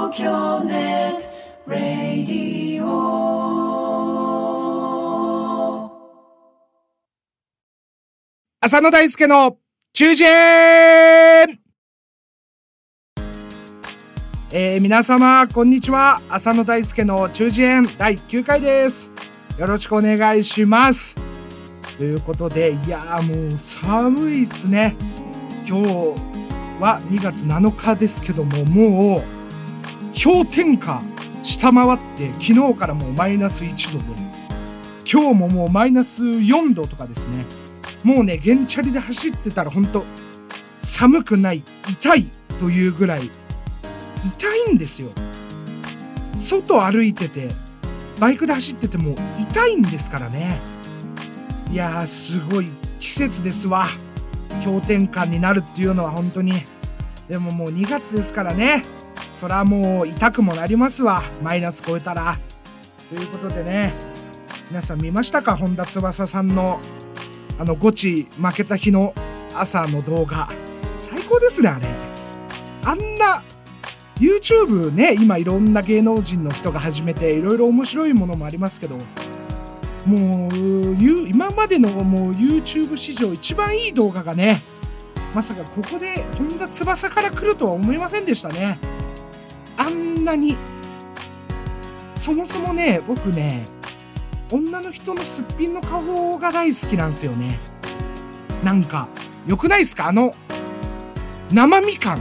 東京ネットラディオ。 浅野大輔の中堅。皆様こんにちは。浅野大輔の中堅第9回です。よろしくお願いします。ということで、いやもう寒いっすね。今日は2月7日ですけども、もう氷点下下回って、昨日からもうマイナス1度で、今日ももうマイナス4度とかですね。もうね、原チャリで走ってたら本当寒くない、痛いというぐらい痛いんですよ。外歩いてて、バイクで走ってても痛いんですからね。いやー、すごい季節ですわ。氷点下になるっていうのは本当に。でももう2月ですからね、そらもう痛くもなりますわ、マイナス超えたら。ということでね、皆さん見ましたか？本田翼さんのゴチ負けた日の朝の動画、最高ですね。あれ、あんな YouTube ね、今いろんな芸能人の人が始めて、いろいろ面白いものもありますけど、もう今までのもう YouTube 史上一番いい動画がね、まさかここで本田翼から来るとは思いませんでしたね。あんなに。そもそもね、僕ね、女の人のすっぴんの顔が大好きなんですよね。なんかよくないですか？生み感。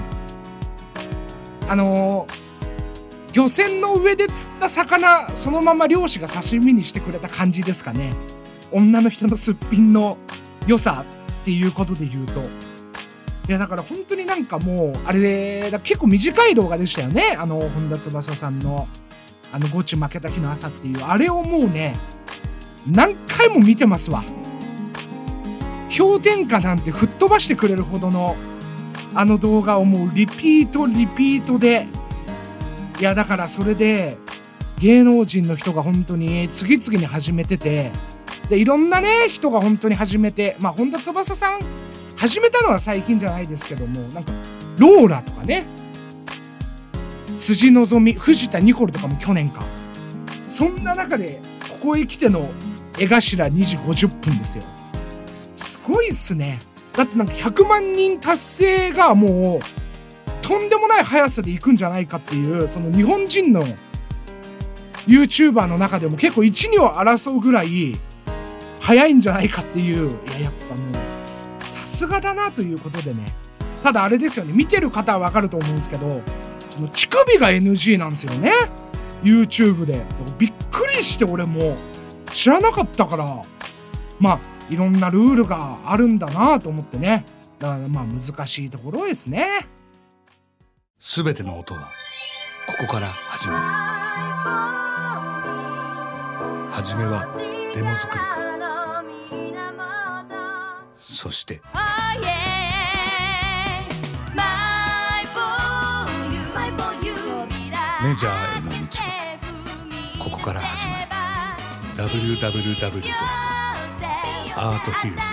漁船の上で釣った魚、そのまま漁師が刺身にしてくれた感じですかね。女の人のすっぴんの良さっていうことで言うと、いやだから本当になんかもうあれだ、結構短い動画でしたよね。本田翼さんのゴチ負けた日の朝っていう、あれをもうね、何回も見てますわ。氷点下なんて吹っ飛ばしてくれるほどの動画をもうリピートで、いやだからそれで芸能人の人が本当に次々に始めてて、でいろんなね人が本当に始めて、まあ本田翼さん始めたのは最近じゃないですけども、なんかローラとかね、辻希美、藤田ニコルとかも去年か。そんな中でここへ来ての江頭2時50分ですよ。すごいっすね。だってなんか100万人達成がもうとんでもない速さでいくんじゃないかっていう、その日本人の YouTuber の中でも結構 1,2 を争うぐらい速いんじゃないかっていう。いや、やっぱもうさすがだなということでね。ただあれですよね、見てる方はわかると思うんですけど、その乳首が NG なんですよね、 YouTube で。びっくりして、俺も知らなかったから、まあいろんなルールがあるんだなと思ってね。だからまあ難しいところですね。 すべての音はここから始まる。はじめはデモ作りから、そしてメジャーへの道はここから始まる。 www.arthills.net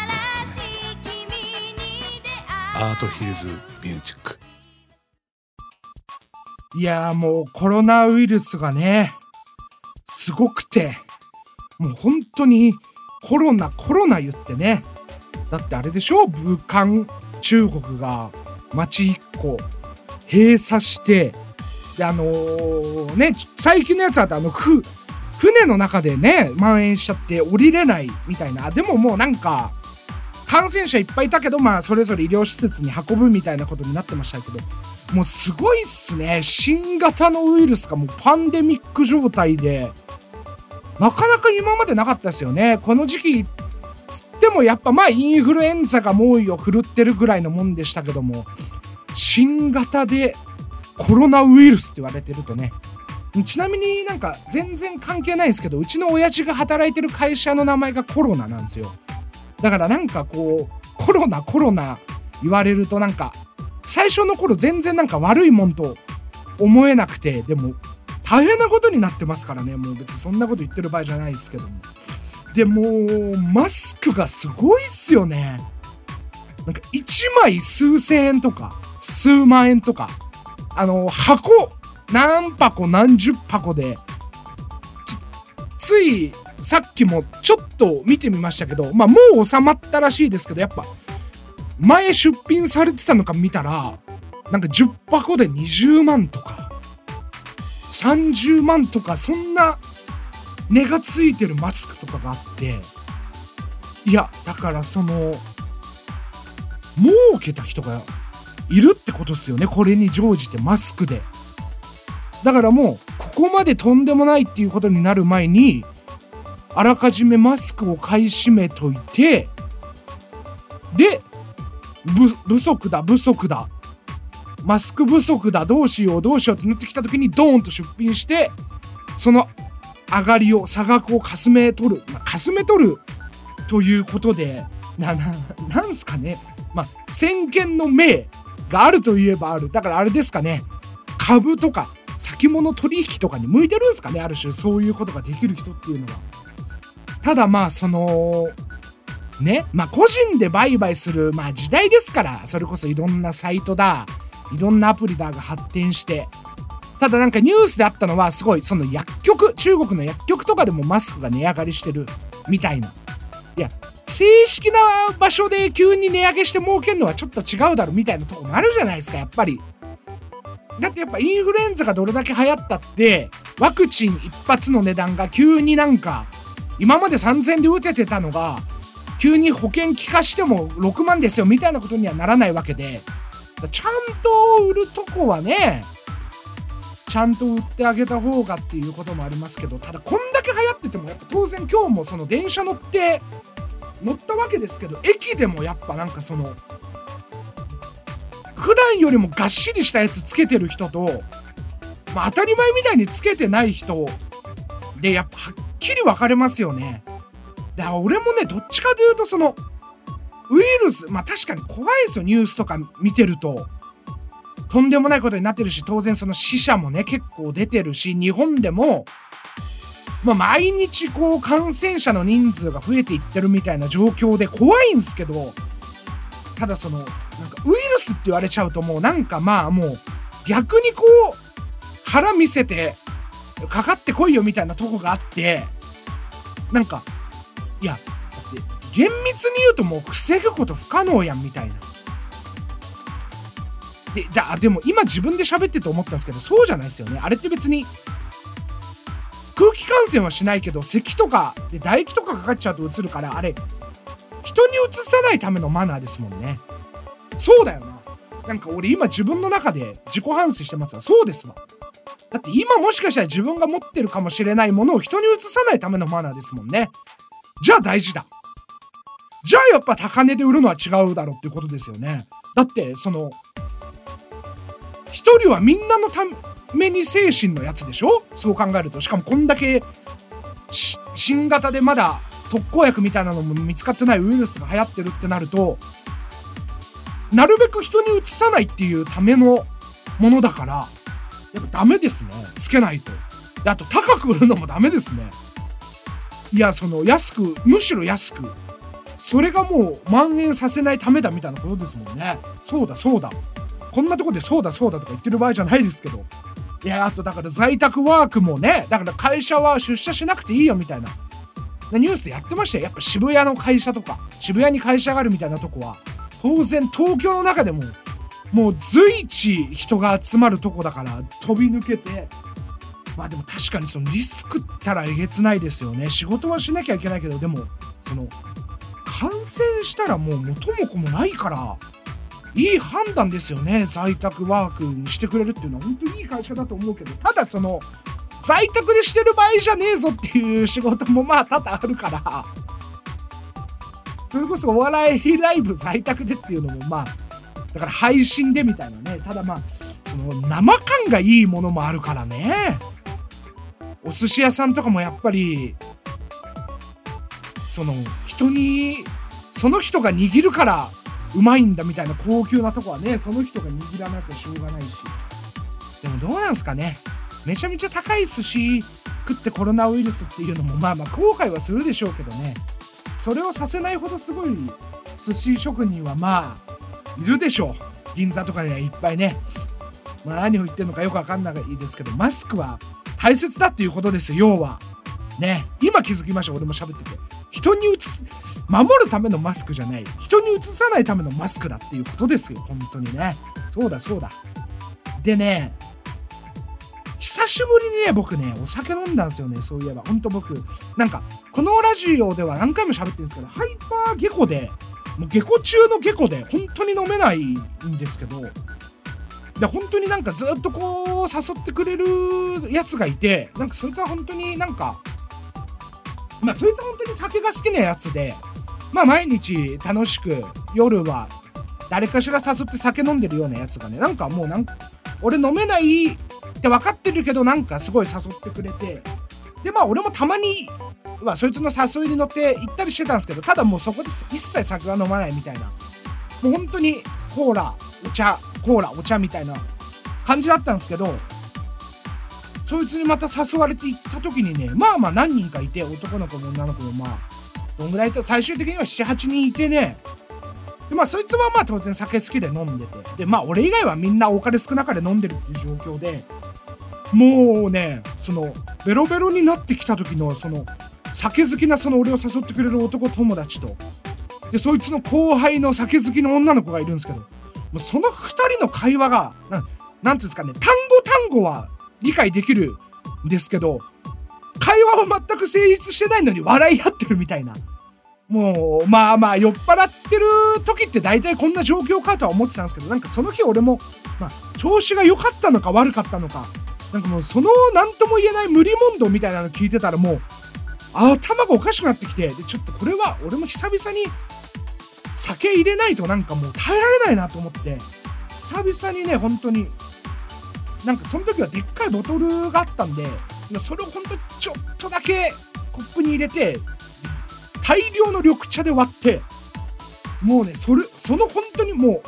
アートヒルズミュージック。 いやー、もうコロナウイルスがね、すごくて、もう本当にコロナ言ってね。だってあれでしょ、武漢、中国が町1個閉鎖して、でね、最近のやつは船の中でね蔓延しちゃって降りれないみたいな。でももうなんか感染者いっぱいいたけど、まあそれぞれ医療施設に運ぶみたいなことになってましたけど、もうすごいっすね。新型のウイルスがもうパンデミック状態で、なかなか今までなかったですよね。この時期つってもやっぱまあインフルエンザが猛威を振るってるぐらいのもんでしたけども、新型でコロナウイルスって言われてるとね。ちなみになんか全然関係ないんですけど、うちの親父が働いてる会社の名前がコロナなんですよ。だからなんかこうコロナ言われると、なんか最初の頃全然なんか悪いもんと思えなくて、でも大変なことになってますからね。もう別にそんなこと言ってる場合じゃないですけども。でもマスクがすごいっすよね。なんか1枚数千円とか数万円とか、箱何箱何十箱でついさっきもちょっと見てみましたけど、もう収まったらしいですけど、やっぱ前出品されてたのか見たらなんか10箱で20万とか30万とか、そんな値がついてるマスクとかがあって、いやだから儲けた人がいるってことですよね。これに乗じてマスクで。だからもうここまでとんでもないっていうことになる前にあらかじめマスクを買い占めといて、で不足だマスク不足だ、どうしようってなってきた時にドーンと出品して、その上がりを差額をかすめ取るということで、なんすかね、先見の明があるといえばある。だからあれですかね、株とか先物取引とかに向いてるんですかね、ある種そういうことができる人っていうのは。ただ個人で売買する時代ですから、それこそいろんなサイトだ、いろんなアプリだが発展して、ただなんかニュースであったのは、すごいその中国の薬局とかでもマスクが値上がりしてるみたいな。いや正式な場所で急に値上げして儲けるのはちょっと違うだろみたいなとこもあるじゃないですか、やっぱり。だってやっぱインフルエンザがどれだけ流行ったって、ワクチン一発の値段が急になんか今まで3000円で打ててたのが急に保険効かしても6万ですよみたいなことにはならないわけで、ちゃんと売るとこはねちゃんと売ってあげた方がっていうこともありますけど、ただこんだけ流行っててもやっぱ当然今日もその電車乗ったわけですけど、駅でもやっぱなんか普段よりもがっしりしたやつつけてる人と、当たり前みたいにつけてない人でやっぱはっきり分かれますよね。だから俺もね、どっちかというとウイルス、確かに怖いですよ。ニュースとか見てるととんでもないことになってるし、当然その死者もね結構出てるし、日本でも毎日感染者の人数が増えていってるみたいな状況で怖いんですけど、ただなんかウイルスって言われちゃうともうなんかもう逆に腹見せてかかってこいよみたいなとこがあって、なんかいやだって厳密に言うともう防ぐこと不可能やんみたいな。でも今自分で喋ってて思ったんですけど、そうじゃないですよね。あれって別に空気感染はしないけど、咳とかで唾液とかかかっちゃうとうつるから、あれ人にうつさないためのマナーですもんね。そうだよな。なんか俺今自分の中で自己反省してますわ。そうですわ。だって今もしかしたら自分が持ってるかもしれないものを人にうつさないためのマナーですもんね。じゃあ大事だ。じゃあやっぱ高値で売るのは違うだろうっていうことですよね。だって一人はみんなのために精神のやつでしょ。そう考えると、しかもこんだけ新型でまだ特効薬みたいなのも見つかってないウイルスが流行ってるってなると、なるべく人にうつさないっていうためのものだから、やっぱダメですね、つけないと。であと高く売るのもダメですね。いやむしろ安く、それがもう蔓延させないためだみたいなことですもんね。そうだこんなとこでそうだとか言ってる場合じゃないですけど。いやあとだから在宅ワークもね、だから会社は出社しなくていいよみたいなニュースでやってましたよ。やっぱ渋谷の会社とか渋谷に会社があるみたいなとこは当然東京の中でももう随一人が集まるとこだから飛び抜けて、でも確かにリスクったらえげつないですよね。仕事はしなきゃいけないけど、でも感染したらもう元も子もないからいい判断ですよね。在宅ワークにしてくれるっていうのは本当にいい会社だと思うけど、ただ在宅でしてる場合じゃねえぞっていう仕事も多々あるから、それこそお笑いライブ在宅でっていうのもだから配信でみたいなね。ただ生感がいいものもあるからね。お寿司屋さんとかもやっぱり人にその人が握るからうまいんだみたいな高級なとこはね、その人が握らなきゃしょうがないし。でもどうなんすかね、めちゃめちゃ高い寿司食ってコロナウイルスっていうのも後悔はするでしょうけどね、それをさせないほどすごい寿司職人はいるでしょう。銀座とかにはいっぱいね。 何を言ってるのかよくわかんないですけど、マスクは大切だっていうことですよ。要はね、今気づきました。俺も喋ってて、人に守るためのマスクじゃない、人にうつさないためのマスクだっていうことですよ。本当にね。そうだでね、久しぶりにね、僕ね、お酒飲んだんですよね。そういえば本当僕なんかこのラジオでは何回も喋ってるんですけど、ハイパー下戸で、もう下戸中の下戸で本当に飲めないんですけど、で本当になんかずっとこう誘ってくれるやつがいて、なんかそいつは本当になんか、そいつは本当に酒が好きなやつで、毎日楽しく夜は誰かしら誘って酒飲んでるようなやつがね、なんかもう俺飲めないって分かってるけど、なんかすごい誘ってくれて、で俺もたまにそいつの誘いに乗って行ったりしてたんですけど、ただもうそこで一切酒は飲まないみたいな、もう本当にコーラお茶みたいな感じだったんですけど、そいつにまた誘われて行った時にね、何人かいて、男の子も女の子もどんぐらいと、最終的には 7,8 人いてね、でそいつは当然酒好きで飲んでて、で俺以外はみんな多かれ少なかれ飲んでるっていう状況で、もうね、そのベロベロになってきた時のその酒好きなその俺を誘ってくれる男友達と、でそいつの後輩の酒好きの女の子がいるんですけど、もうその2人の会話がなんていうんですかね、単語は理解できるんですけど、会話は全く成立してないのに笑い合ってるみたいな、もう酔っ払ってる時って大体こんな状況かとは思ってたんですけど、なんかその日俺も調子が良かったのか悪かったのか、なんかもうその何とも言えない無理問答みたいなの聞いてたら、もう頭がおかしくなってきて、でちょっとこれは俺も久々に酒入れないとなんかもう耐えられないなと思って、久々にね、本当になんかその時はでっかいボトルがあったんで、それを本当ちょっとだけコップに入れて大量の緑茶で割って、もうね、その本当にもう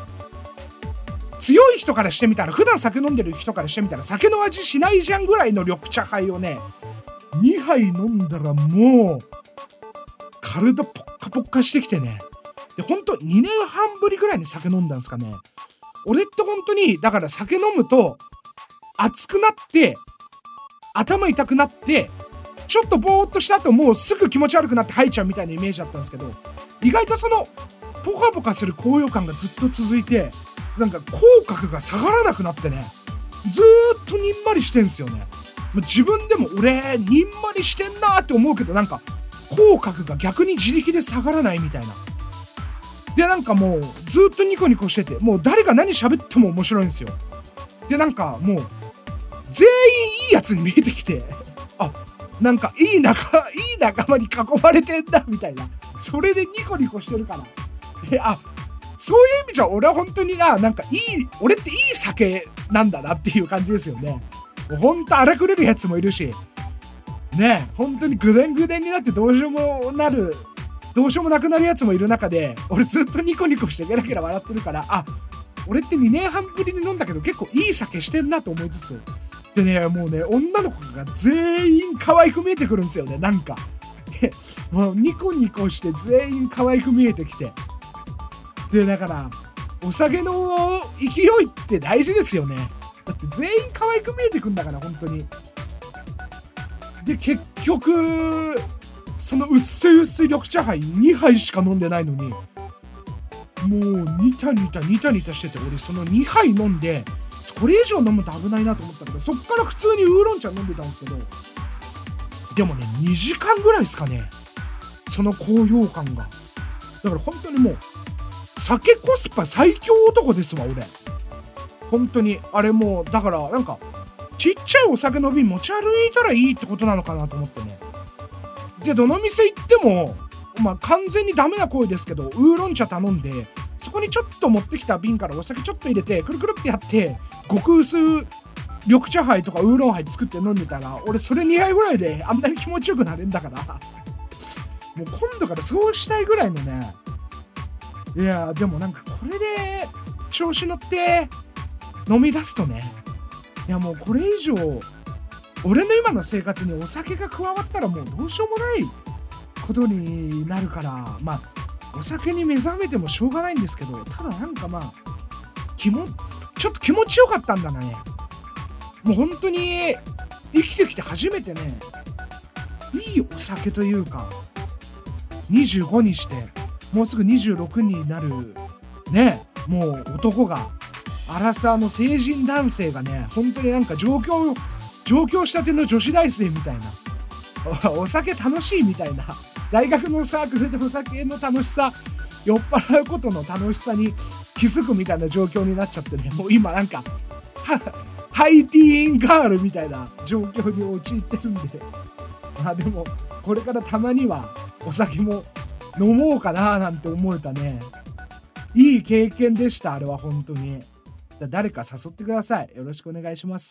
強い人からしてみたら、普段酒飲んでる人からしてみたら酒の味しないじゃんぐらいの緑茶杯をね、2杯飲んだらもう体ポッカポッカしてきてね、で本当2年半ぶりぐらいに酒飲んだんですかね。俺って本当にだから酒飲むと熱くなって頭痛くなって、ちょっとボーっとした後もうすぐ気持ち悪くなって吐いちゃうみたいなイメージだったんですけど、意外とそのポカポカする高揚感がずっと続いて、なんか口角が下がらなくなってね、ずーっとにんまりしてんすよね。自分でも俺にんまりしてんなーって思うけど、なんか口角が逆に自力で下がらないみたいな。でなんかもうずっとニコニコしてて、もう誰が何喋っても面白いんですよ。でなんかもう全員いいやつに見えてきてなんかいい仲間に囲まれてんだみたいな、それでニコニコしてるから、そういう意味じゃ俺は本当になんか俺っていい酒なんだなっていう感じですよね。もう本当荒くれるやつもいるしね、本当にぐでんぐでんになってどうしようもなくなるやつもいる中で、俺ずっとニコニコしてゲラゲラ笑ってるから、俺って2年半ぶりに飲んだけど結構いい酒してんなと思いつつでね、もうね、女の子が全員可愛く見えてくるんですよね。なんかもうニコニコして全員可愛く見えてきて、でだからお酒の勢いって大事ですよね。だって全員可愛く見えてくんだから本当に。で結局その薄い緑茶杯2杯しか飲んでないのに、もうニタニタしてて、俺その2杯飲んでこれ以上飲むと危ないなと思ったけど、そっから普通にウーロン茶飲んでたんですけど、でもね2時間ぐらいですかね、その高揚感が。だから本当にもう酒コスパ最強男ですわ俺。本当にあれもうだからなんかちっちゃいお酒の瓶持ち歩いたらいいってことなのかなと思ってね。でどの店行っても完全にダメな行為ですけど、ウーロン茶頼んでそこにちょっと持ってきた瓶からお酒ちょっと入れてくるくるってやって極薄緑茶杯とかウーロン杯作って飲んでたら、俺それ2杯ぐらいであんなに気持ちよくなれんだからもう今度からそうしたいぐらいのね。いやでもなんかこれで調子乗って飲み出すとね、いやもうこれ以上俺の今の生活にお酒が加わったらもうどうしようもないことになるから、お酒に目覚めてもしょうがないんですけど、ただなんかちちょっと気持ちよかったんだね。もう本当に生きてきて初めてね、いいお酒というか、25にしてもうすぐ26になるね、もう男が、アラサーの成人男性がね、本当になんか上京したての女子大生みたいな、お酒楽しいみたいな、大学のサークルでお酒の楽しさ、酔っ払うことの楽しさに気づくみたいな状況になっちゃってね、もう今なんかハイティーンガールみたいな状況に陥ってるんで、まあでもこれからたまにはお酒も飲もうかななんて思えたね、いい経験でした。あれは本当に。誰か誘ってください。よろしくお願いします。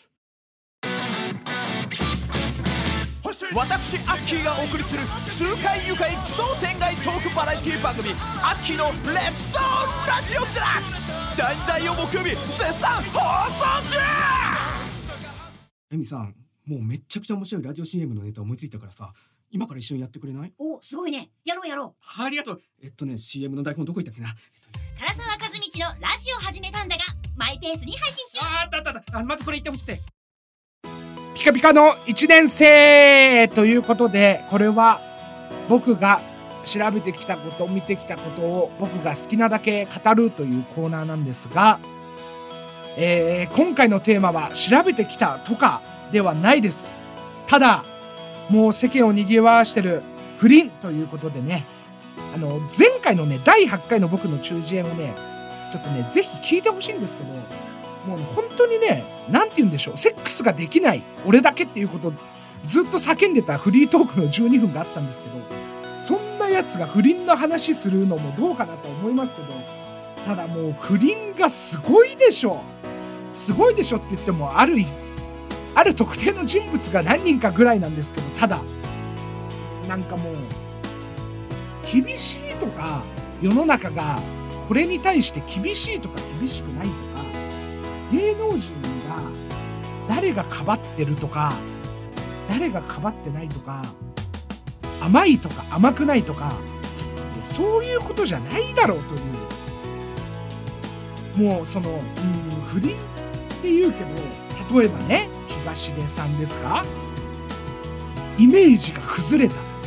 私アッキーがお送りする痛快愉快奇想天外トークバラエティ番組アッキーのレッツトーラジオデラックス、大々を木曜日絶賛放送中。 エミさん、もうめっちゃくちゃ面白いラジオ CM のネタ思いついたからさ、今から一緒にやってくれない？ お、すごいね。やろう。 ありがとう。CM の台本どこ行ったっけな。 唐沢和道のラジオ始めたんだがマイペースに配信中。 あったまずこれ言ってほしくて。 ピカピカの1年生ということで、これは僕が調べてきたこと、見てきたことを僕が好きなだけ語るというコーナーなんですが、今回のテーマは調べてきたとかではないです。ただもう世間を賑わしてる不倫ということでね、前回のね第8回の僕の中耳炎をね、ちょっとねぜひ聞いてほしいんですけど、もう、ね、本当にね、なんて言うんでしょう、セックスができない俺だけっていうことをずっと叫んでたフリートークの12分があったんですけど、そんなやつが不倫の話するのもどうかなと思いますけど、ただもう不倫がすごいでしょ。すごいでしょって言ってもある特定の人物が何人かぐらいなんですけど、ただなんかもう厳しいとか、世の中がこれに対して厳しいとか厳しくないとか、芸能人が誰がかばってるとか誰がかばってないとか、甘いとか甘くないとか、そういうことじゃないだろうという、もうその不倫っていうけど、例えばね、東出さんですか、イメージが崩れたのね、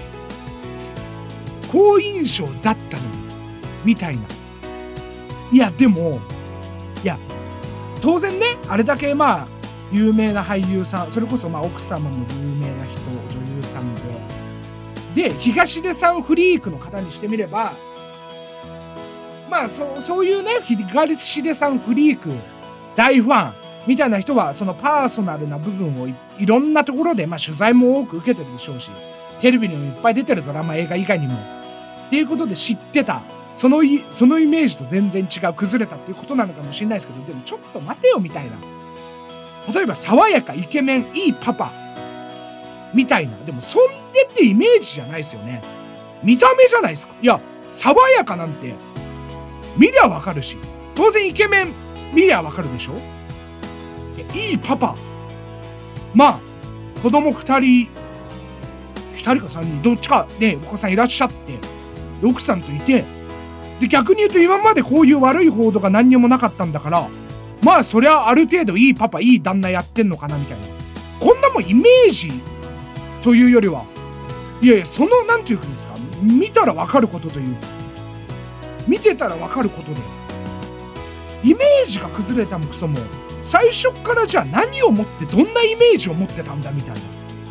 好印象だったのにみたいな。いやでも、いや当然ね、あれだけまあ有名な俳優さん、それこそまあ奥様も有名な人、女優さんで東出さんフリークの方にしてみれば、まあそういうね、東出さんフリーク大ファンみたいな人は、そのパーソナルな部分を いろんなところで、まあ、取材も多く受けてるでしょうし、テレビにもいっぱい出てる、ドラマ映画以外にもっていうことで知ってた、そのイメージと全然違う、崩れたっていうことなのかもしれないですけど、でもちょっと待てよみたいな。例えば爽やか、イケメン、いいパパみたいな、でもそんでってイメージじゃないですよね。見た目じゃないですか。いや爽やかなんて見りゃわかるし、当然イケメン見りゃわかるでしょ。いいパパ、まあ子供2人か3人どっちかね、お子さんいらっしゃって、奥さんといて、で逆に言うと今までこういう悪い報道が何にもなかったんだから、まあそりゃある程度いいパパいい旦那やってんのかなみたいな、こんなもんイメージというよりは、いやいや、そのなんていうんですか、見たら分かることというか、見てたら分かることで、イメージが崩れたもクソも、最初からじゃあ何を持ってどんなイメージを持ってたんだみたいな。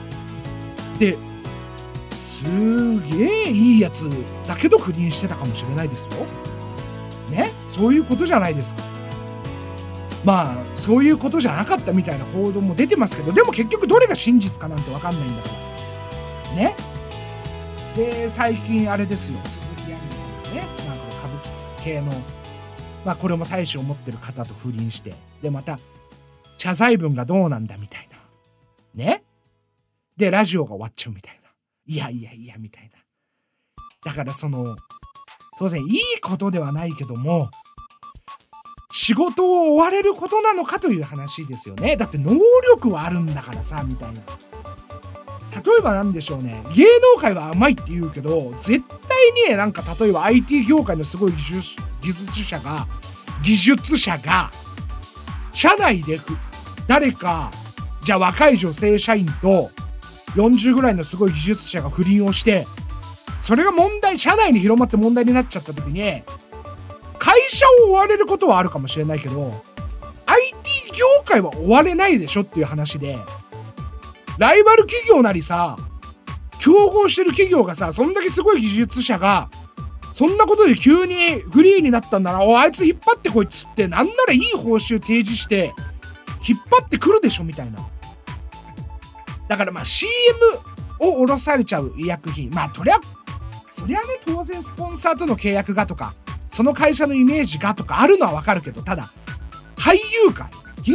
ですげえいいやつだけど不倫してたかもしれないですよね。そういうことじゃないですか。まあそういうことじゃなかったみたいな報道も出てますけど、でも結局どれが真実かなんて分かんないんだからね。で最近あれですよ、鈴木亜美さんね、なんか歌舞伎系の、まあこれも妻子を持ってる方と不倫して、でまた謝罪文がどうなんだみたいなね。でラジオが終わっちゃうみたいな、いやみたいな。だからその当然いいことではないけども、仕事を追われることなのかという話ですよね。だって能力はあるんだからさみたいな。例えばなんでしょうね、芸能界は甘いって言うけど、絶対になんか例えば IT 業界のすごい技術者が社内で誰か、じゃあ若い女性社員と40ぐらいのすごい技術者が不倫をして、それが社内に広まって問題になっちゃった時に、会社を追われることはあるかもしれないけど、IT 業界は追われないでしょっていう話で、ライバル企業なりさ、競合してる企業がさ、そんだけすごい技術者がそんなことで急にフリーになったんなら、あいつ引っ張ってこいっつって、なんならいい報酬提示して引っ張ってくるでしょみたいな。だからまあ CM を下ろされちゃう医薬品、まあそりゃね、当然スポンサーとの契約がとか、その会社のイメージがとかあるのはわかるけど、ただ俳優界、芸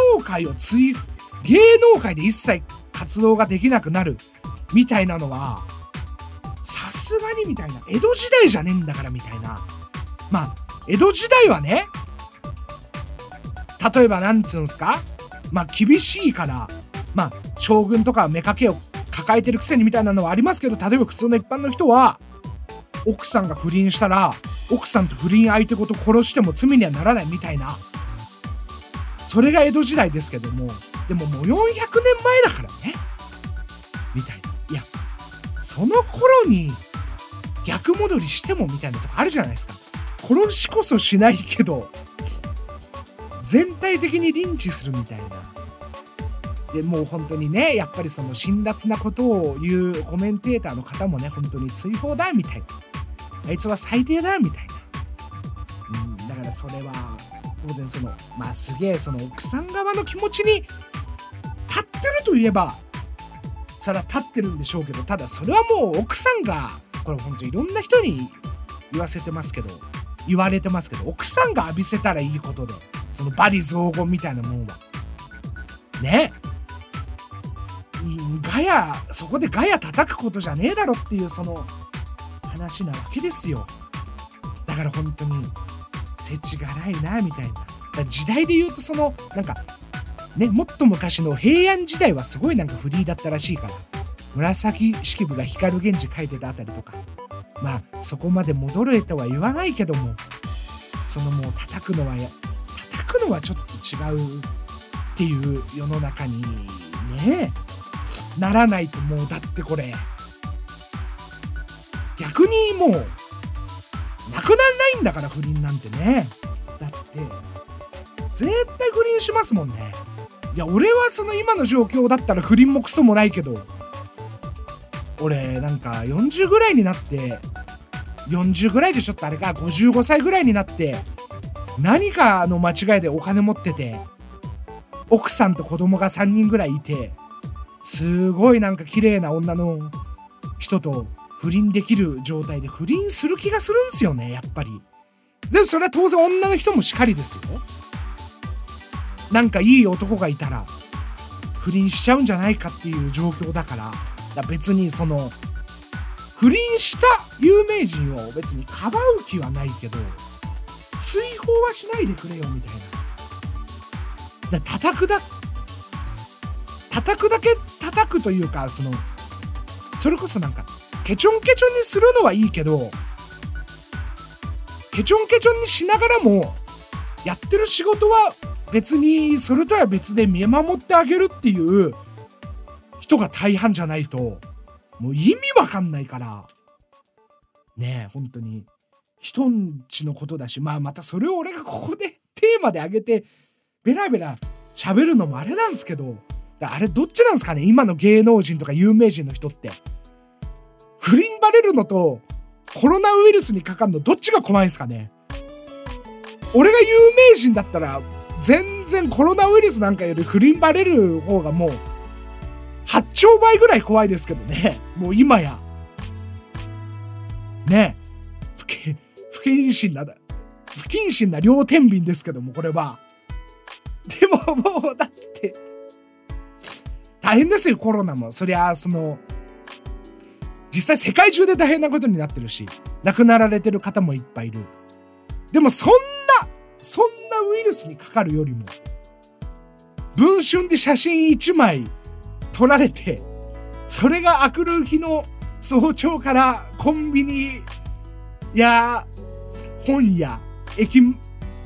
能界で一切活動ができなくなるみたいなのは、さすがにみたいな、江戸時代じゃねえんだからみたいな。まあ江戸時代はね、例えばなんつうんすか、まあ厳しいから、まあ将軍とか妾を抱えてるくせにみたいなのはありますけど、例えば普通の一般の人は奥さんが不倫したら、奥さんと不倫相手ごと殺しても罪にはならないみたいな、それが江戸時代ですけども、でももう400年前だからねみたいな。いや、その頃に逆戻りしてもみたいなとこあるじゃないですか。殺しこそしないけど全体的にリンチするみたいな。でもう本当にね、やっぱりその辛辣なことを言うコメンテーターの方もね、本当に追放だみたいな、あいつは最低だみたいな、だからそれは当然そのまあすげえその奥さん側の気持ちに立ってるといえばそれは立ってるんでしょうけど、ただそれはもう奥さんが、これ本当いろんな人に言われてますけど、奥さんが浴びせたらいいことで、その罵詈雑言みたいなもんはね、そこでガヤ叩くことじゃねえだろっていうその話なわけですよ。だから本当に世知辛いなみたいな。時代で言うとそのなんかね、もっと昔の平安時代はすごいなんかフリーだったらしいから、紫式部が光源氏書いてたあたりとか、まあそこまで戻れとは言わないけども、そのもう叩くのはちょっと違うっていう世の中にねならないと、もうだってこれ逆にもうなくなんないんだから、不倫なんてね。だって絶対不倫しますもんね。いや俺はその今の状況だったら不倫もクソもないけど、俺なんか40ぐらいになって、40ぐらいじゃちょっとあれか、55歳ぐらいになって何かの間違いでお金持ってて、奥さんと子供が3人ぐらいいて、すごいなんか綺麗な女の人と不倫できる状態で不倫する気がするんすよね、やっぱり。でそれは当然女の人もしかりですよ。なんかいい男がいたら不倫しちゃうんじゃないかっていう状況だから、別にその不倫した有名人を別にかばう気はないけど、追放はしないでくれよみたいな。叩くだけ叩くというか、それこそなんかケチョンケチョンにするのはいいけど、ケチョンケチョンにしながらもやってる仕事は別にそれとは別で見守ってあげるっていう人が大半じゃないともう意味わかんないからね。本当に人んちのことだし、またそれを俺がここでテーマで上げてベラベラ喋るのもあれなんですけど、あれどっちなんですかね、今の芸能人とか有名人の人って不倫バレるのとコロナウイルスにかかるのどっちが怖いんですかね。俺が有名人だったら全然コロナウイルスなんかより不倫バレる方がもう8兆倍ぐらい怖いですけどね。もう今やね、不謹慎な両天秤ですけども、これはでももうだって大変ですよ、コロナも。そりゃ実際世界中で大変なことになってるし、亡くなられてる方もいっぱいいる。でもそんなウイルスにかかるよりも文春で写真1枚撮られて、それが明くる日の早朝からコンビニや本屋、駅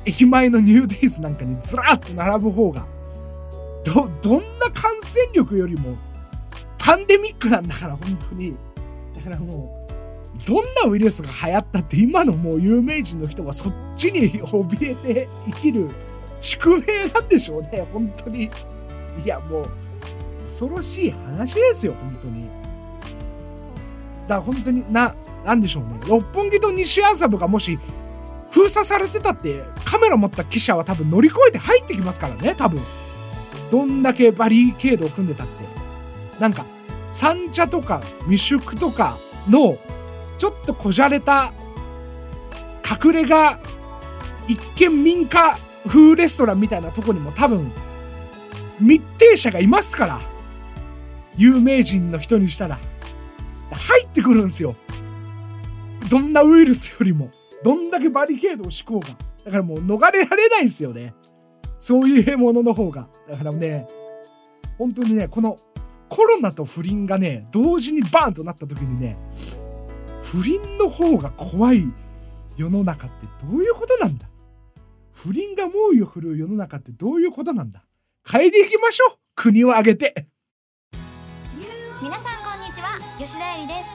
駅前のニューデイズなんかにずらっと並ぶ方がどんな感染力よりもパンデミックなんだから、本当に。だからもうどんなウイルスが流行ったって今のもう有名人の人はそっちに怯えて生きる宿命なんでしょうね、本当に。いやもう恐ろしい話ですよ、本当に。だから本当になんでしょうね、六本木と西麻布がもし封鎖されてたってカメラ持った記者は多分乗り越えて入ってきますからね、多分。どんだけバリケードを組んでたって。なんか三茶とか未宿とかのちょっとこじゃれた隠れ家一見民家風レストランみたいなとこにも多分密偵者がいますから、有名人の人にしたら入ってくるんですよ、どんなウイルスよりも。どんだけバリケードを敷こうが。だからもう逃れられないんですよね、そういうものの方が。だからね、本当にね、このコロナと不倫がね同時にバーンとなった時にね、不倫の方が怖い世の中ってどういうことなんだ、不倫が猛威を振るう世の中ってどういうことなんだ。変えていきましょう、国を挙げて。 皆さんこんにちは、吉田絵里です。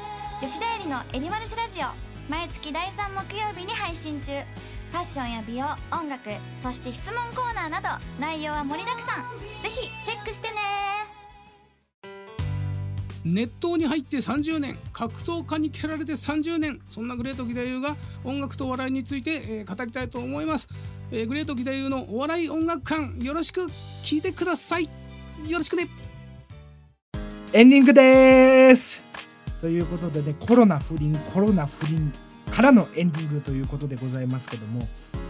吉田絵里のエリマルシラジオ、毎月第3木曜日に配信中。ファッションや美容、音楽、そして質問コーナーなど内容は盛りだくさん。ぜひチェックしてね。 熱湯に入って30年、格闘家に蹴られて30年、そんなグレート義太夫が音楽と笑いについて、語りたいと思います。グレート義太夫のお笑い音楽館、よろしく聞いてください。よろしくね。 エンディングです。ということでね、コロナ不倫からのエンディングということでございますけども、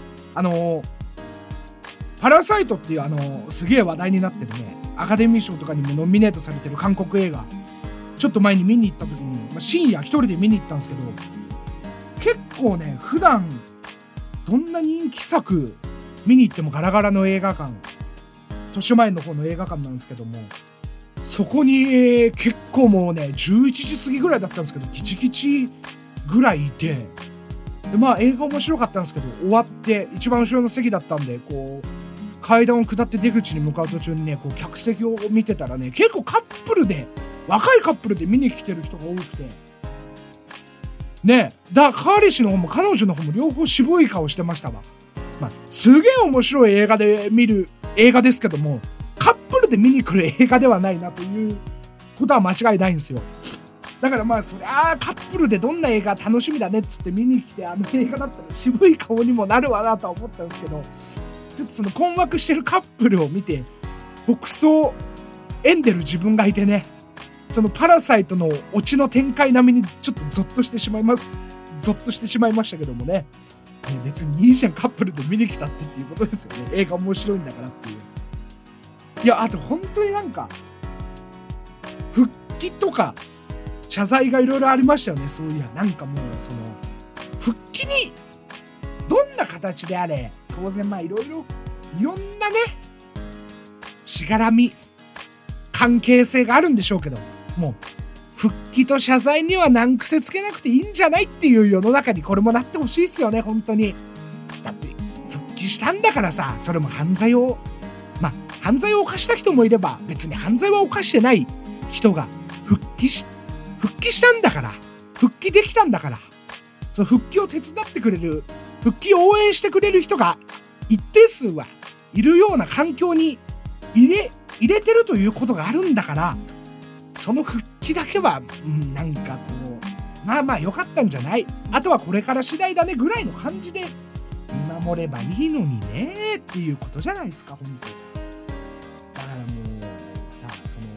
パラサイトっていうすげえ話題になってるね、アカデミー賞とかにもノミネートされてる韓国映画、ちょっと前に見に行った時に、深夜一人で見に行ったんですけど、結構ね、普段どんな人気作見に行ってもガラガラの映画館、豊島園の方の映画館なんですけども、そこに、結構もうね11時過ぎぐらいだったんですけど、ギチギチぐらいいて、で映画面白かったんですけど、終わって一番後ろの席だったんで、こう階段を下って出口に向かう途中にね、こう客席を見てたらね、結構若いカップルで見に来てる人が多くてね、彼氏の方も彼女の方も両方渋い顔してましたわ。すげえ面白い映画で見る映画ですけども、カップルで見に来る映画ではないなということは間違いないんですよ。だからそりゃカップルでどんな映画楽しみだねっつって見に来て、映画だったら渋い顔にもなるわなとは思ったんですけど、ちょっとその困惑してるカップルを見て北総演でる自分がいてね、そのパラサイトのオチの展開並みにちょっとゾッとしてしまいましたけどもね、別にいいじゃん、カップルで見に来たっていうことですよね。映画面白いんだからっていう。いや、あと本当になんか復帰とか謝罪がいろいろありましたよね。そういや、なんかもうその復帰にどんな形であれ、当然いろんなねしがらみ関係性があるんでしょうけど、もう復帰と謝罪には難癖つけなくていいんじゃないっていう世の中にこれもなってほしいっすよね、本当に。だって復帰したんだからさ、それも犯罪を犯した人もいれば、別に犯罪は犯してない人が復帰したんだから、復帰できたんだから、その復帰を手伝ってくれる、復帰を応援してくれる人が一定数はいるような環境に入れてるということがあるんだから、その復帰だけは、なんかこう良かったんじゃない、あとはこれから次第だねぐらいの感じで見守ればいいのにねっていうことじゃないですか、本当に。だからもうさ、その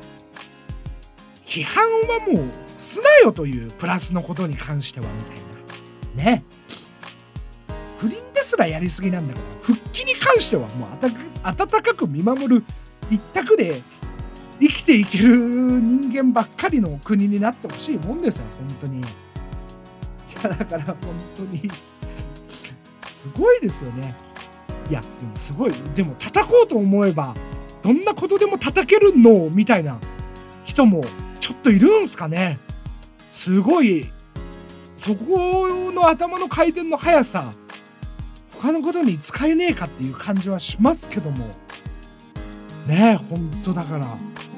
批判はもうすなよという、プラスのことに関してはみたいなね。不倫ですらやりすぎなんだから、復帰に関してはもう温かく見守る一択で生きていける人間ばっかりの国になってほしいもんですよ、本当に。いや、だから本当にすごいですよね。いや、でもすごい、でも叩こうと思えばどんなことでも叩けるのみたいな人もちょっといるんすかね。すごい、そこの頭の回転の速さ、 他のことに使えねえかっていう感じはしますけどもね。本当だから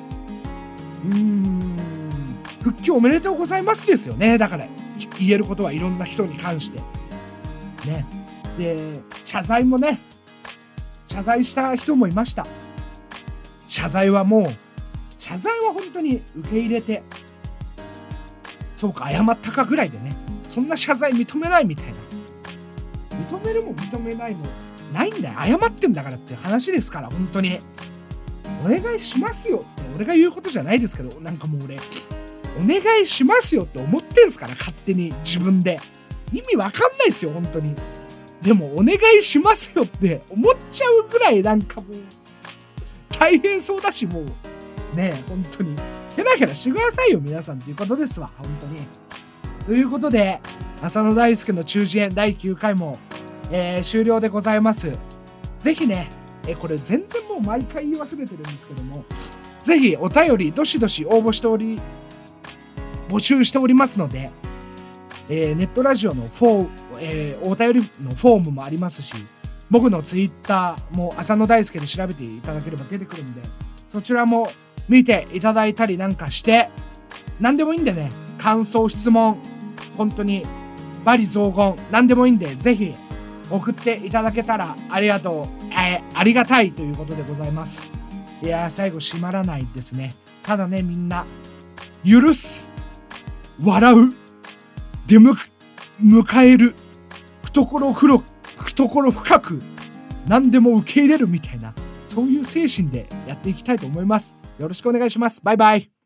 復帰おめでとうございますですよね。だから言えることはいろんな人に関してね。で謝罪もね、謝罪した人もいました。謝罪は本当に受け入れて、そうか謝ったかぐらいでね、そんな謝罪認めないみたいな、認めるも認めないもないんだよ、謝ってんだからっていう話ですから。本当にお願いしますよって俺が言うことじゃないですけど、なんかもう俺お願いしますよって思ってんすから、勝手に自分で。意味わかんないですよ本当に。でもお願いしますよって思っちゃうぐらいなんかもう大変そうだし、もうね、本当にヘラヘラしてくださいよ皆さんということですわ、本当に。ということで浅野大輔の中耳炎第9回も、終了でございます。ぜひね、これ全然もう毎回言い忘れてるんですけども、ぜひお便りどしどし応募して募集しておりますので、ネットラジオのお便りのフォームもありますし、僕のツイッターも浅野大輔で調べていただければ出てくるんで、そちらも見ていただいたりなんかして、何でもいいんでね、感想質問本当に罵詈雑言何でもいいんで、ぜひ送っていただけたらありがたいということでございます。いやー、最後締まらないですね。ただね、みんな許す、笑う、迎える、懐深く何でも受け入れるみたいな、そういう精神でやっていきたいと思います。よろしくお願いします。バイバイ。